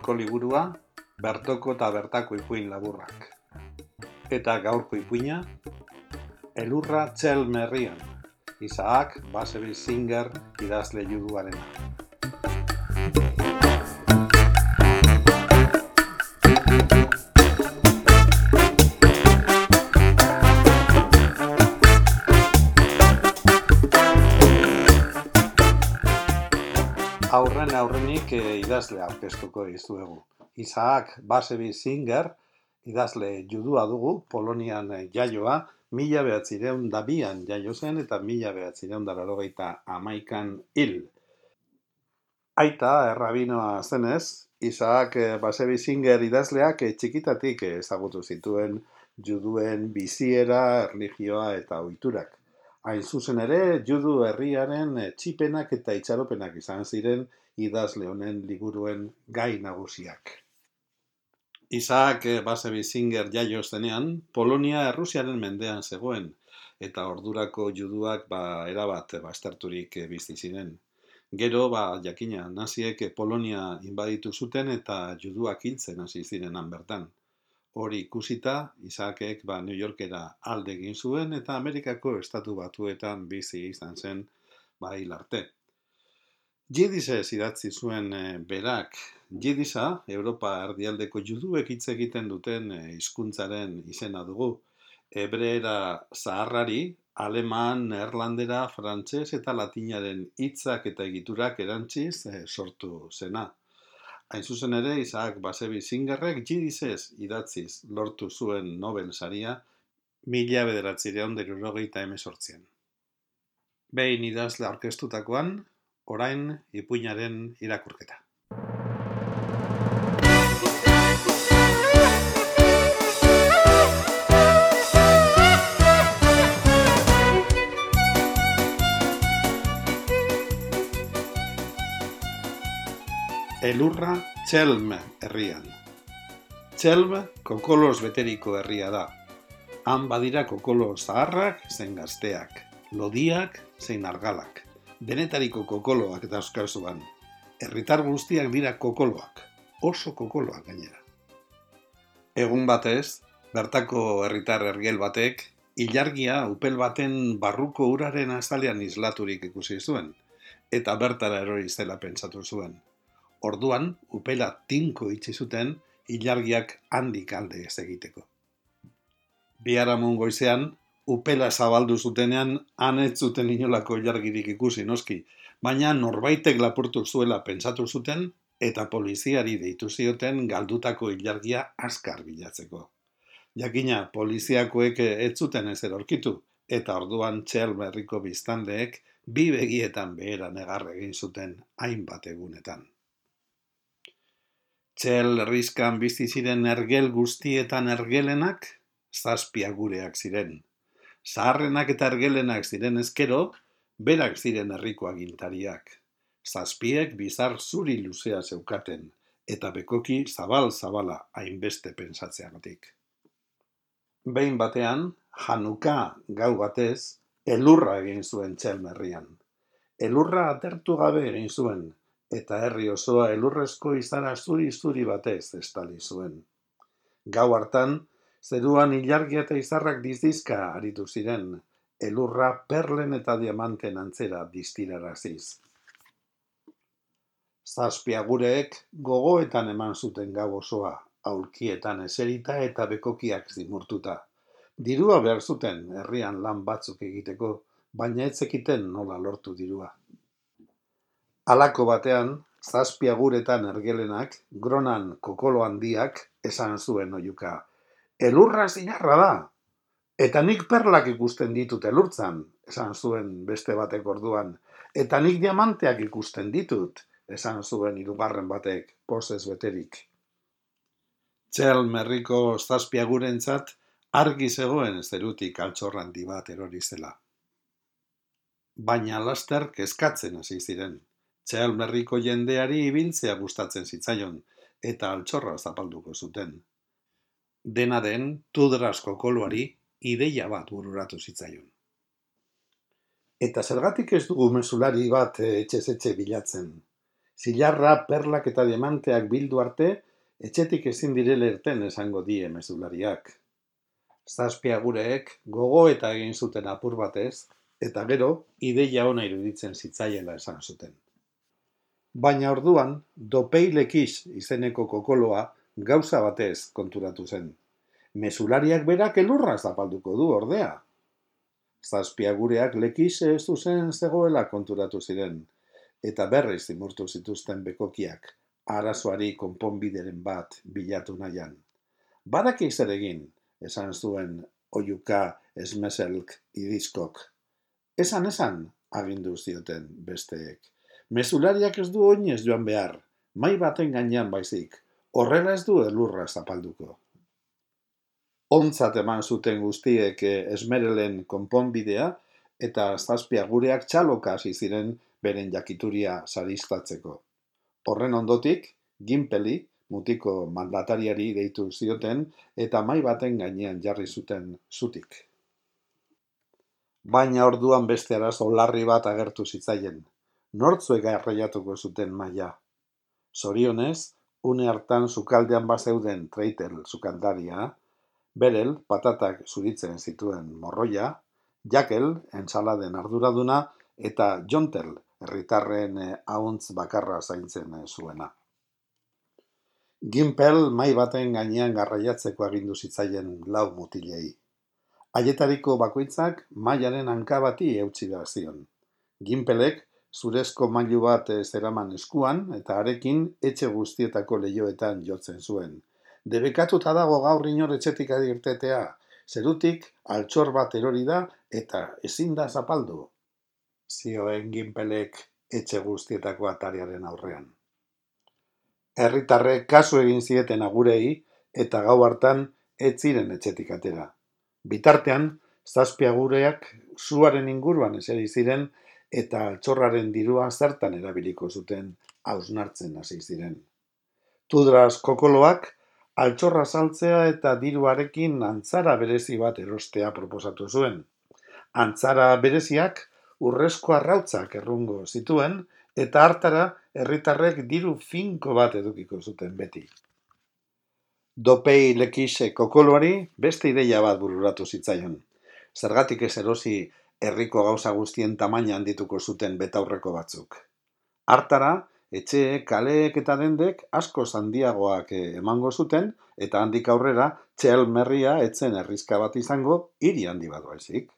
gaurko liburua, bertoko eta bertako ipuin laburrak. Eta gaurko ipuina, Elurra Txelm herrian, Isaac Bashevis Singer idazle juduarena. Aurrenik idazle aurkeztuko dizuegu. Isaac Bashevis Singer idazle judua dugu, Polonian jaioa, 1902an jaio zen eta 1981an hil. Aita errabinoa zenez, Isaac Bashevis Singer idazleak txikitatik ezagutu zituen juduen biziera, erlijioa eta ohiturak. Hain zuzen ere, judu herriaren txipenak eta itxaropenak izan ziren idazle honen liburuen gai nagusiak. Isaac Bashevis Singer jaio zenean, Polonia Errusiaren mendean zegoen, eta ordurako juduak erabat bazterturik bizi ziren. Gero, jakina, naziek Polonia inbaditu zuten eta juduak hiltzen hasi zirenan bertan. Hori ikusita, Isaacek New Yorkera alde egin zuen eta Amerikako Estatu Batuetan bizi izan zen hil arte. Jidisez idatzi zuen berak. Jidisa, Europa erdialdeko juduek hitz egiten duten hizkuntzaren izena dugu. Hebreera zaharrari, aleman, neerlandera, frantses eta latinaren hitzak eta egiturak erantziz sortu zena. Hain zuzen ere, Isaac Bashevis Singerrek jidisez idatziz lortu zuen Nobel saria 1978an. Behin idazle aurkeztutakoan, orain ipuinaren irakurketa. Elurra Txelm herrian. Txelm kokoloz beteriko herria da. Han badira kokolo zaharrak zein gazteak, lodiak zein argalak. Denetariko kokoloak dauzkazuan. Herritar guztiak dira kokoloak, oso kokoloak gainera. Egun batez, bertako herritar ergel batek, ilargia upel baten barruko uraren azalean islaturik ikusi zuen, eta bertara erori zela pentsatu zuen. Orduan, upela tinko itxi zuten, ilargiak handik alde ez egiteko. Biharamun goizean, upela zabaldu zutenean, han ez zuten inolako ilargirik ikusi noski, baina norbaitek lapurtu zuela pentsatu zuten, eta poliziari deitu zioten galdutako ilargia azkar bilatzeko. Jakina, poliziakoek ez zuten ezer aurkitu, eta orduan Txelm herriko biztanleek bi begietan behera negar egin zuten hainbat egunetan. Txel herrizkan bizi ziren ergel guztietan ergelenak, 7 agureak ziren. Zaharrenak eta ergelenak ziren ezkero, berak ziren herriko agintariak. 7 bizar zuri luzea zeukaten, eta bekoki zabal-zabala hainbeste pentsatzeagatik. Behin batean, Hanuka gau batez, elurra egin zuen Txelm herrian. Elurra atertu gabe egin zuen, eta herri osoa elurrezko izara zuri-zuri batez estali zuen. Gau hartan, zeruan ilargia eta izarrak dizizka aritu ziren, elurra perlen eta diamanten antzera distiraraziz. 7 agureek gogoetan eman zuten gau osoa, aulkietan eserita eta bekokiak zimurtuta. Dirua behar zuten herrian lan batzuk egiteko, baina ez zekiten nola lortu dirua. Halako batean, 7 aguretan ergelenak, gronan kokolo handiak, esan zuen oihuka. Elurra zinarra da! Eta nik perlak ikusten ditut elurtzan, esan zuen beste batek orduan. Eta nik diamanteak ikusten ditut, esan zuen hirugarren batek, pozez beterik. Txelm herriko 7 agurentzat argi zegoen zerutik altxor handi bat erori zela. Baina laster kezkatzen hasi ziren. Txelm herriko jendeari ibiltzea gustatzen zitzaion, eta altxorra zapalduko zuten. Dena den, Tudras kokoloari ideia bat bururatu zitzaion. Eta zergatik ez dugu mesulari bat etxez etxe bilatzen? Zilarra, perlak eta diamanteak bildu arte, etxetik ezin direla irten esango die mezulariak. Zazpiagureek gogoeta egin zuten apur batez, eta gero ideia ona iruditzen zitzaiela esan zuten. Baina orduan, Dopei Lekis izeneko kokoloa gauza batez konturatu zen. Mezulariak berak elurra zapalduko du ordea. Zazpiagureak Lekis ez zuzen zegoela konturatu ziren, eta berriz zimurtu zituzten bekokiak, arazoari konponbideren bat bilatu nahian. Badaki zer egin, esan zuen oihuka esmeselk idizkok. Esan, agindu zioten besteek. Mezulariak ez du oinez joan behar, mai baten gainean baizik, horrela ez du elurra zapalduko. Ontzat eman zuten guztiek Esmerelen konponbidea eta zazpiagureak txaloka hasi ziren beren jakituria saristatzeko. Horren ondotik, Ginpeli, mutiko mandatariari deitu zioten eta mai baten gainean jarri zuten zutik. Baina orduan beste arazo larri bat agertu zitzaien. Nortzuek arraiatuko zuten maila. Zorionez, une hartan sukaldean bazeuden Treitel sukaldaria, Berel patatak zuritzen zituen morroia, Jakel entsaladen arduraduna eta Jontel herritarren ahuntz bakarra zaintzen zuena. Ginpel mai baten gainean garraiatzeko agindu zitzaien 4 mutilei. Haietariko bakoitzak mailaren hanka bati eutsi behar zion. Ginpelek zurezko mailu bat zeraman eskuan eta harekin etxe guztietako leihoetan jotzen zuen. Debekatuta dago gaur inor etxetik irtetea, zerutik altxor bat erori da eta ezin da zapaldu, zioen Ginpelek etxe guztietako atariaren aurrean. Herritarrek kasu egin zieten agurei eta gau hartan ez ziren etxetik atera. Bitartean, zazpiagureak suaren inguruan eseri ziren eta altxorraren dirua zertan erabiliko zuten hausnartzen hasi ziren. Tudras kokoloak altxorra saltzea eta diruarekin antzara berezi bat erostea proposatu zuen. Antzara bereziak urrezko arrautzak errungo zituen eta hartara herritarrek diru finko bat edukiko zuten beti. Dopei Lekise kokoloari beste ideia bat bururatu zitzaion. Zergatik ez erosi herriko gauza guztien tamaina handituko zuten betaurreko batzuk. Hartara, etxe, kaleek eta dendek asko handiagoak emango zuten eta handik aurrera Txel Merria etzen herrizka bat izango hiri handi bat baizik.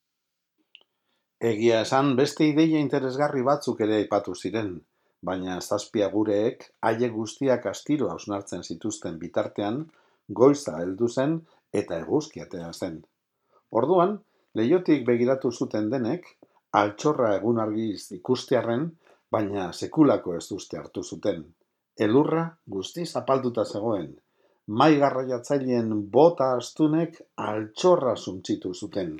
Egia esan beste ideia interesgarri batzuk ere aipatu ziren, baina zazpiagureek haiek guztiak astiro hausnartzen zituzten bitartean goiza heldu zen eta eguzki atera zen. Orduan, leihotik begiratu zuten denek, altxorra egun argiz ikustearren, baina sekulako ez uste hartu zuten. Elurra guztiz zapalduta zegoen. Mai garraiatzaileen bota astunek altxorra suntzitu zuten.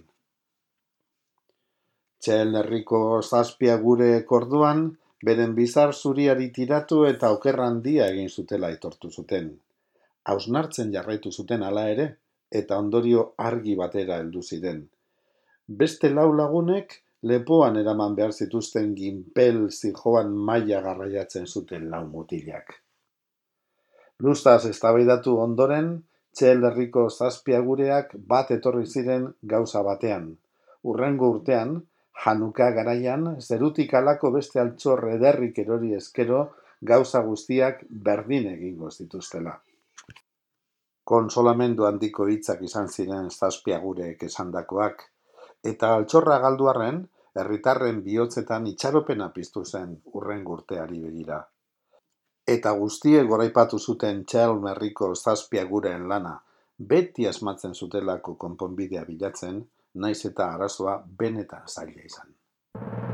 Txel herriko zazpiagureek orduan, beren bizar zuriari tiratu eta oker handia egin zutela aitortu zuten. Hausnartzen jarraitu zuten hala ere, eta ondorio argi batera heldu ziren. Beste 4 lagunek lepoan eraman behar zituzten Ginpel zijoan maila garraiatzen zuten 4 mutilak. Luzaz eztabaidatu ondoren, Txel herriko zazpiagureak bat etorri ziren gauza batean. Hurrengo urtean, Hanuka garaian, zerutik halako beste altxor ederrik erori eskero gauza guztiak berdin egingo zituztela. Konsolamendu handiko hitzak izan ziren zazpiagureek esandakoak, eta altxorra galdu arren, herritarren bihotzetan itxaropena piztu zen hurrengo urteari begira. Eta guztiek goraipatu zuten Txel herriko zazpiagureen lana, beti asmatzen zutelako konponbidea bilatzen, naiz eta arazoa benetan zaila izan.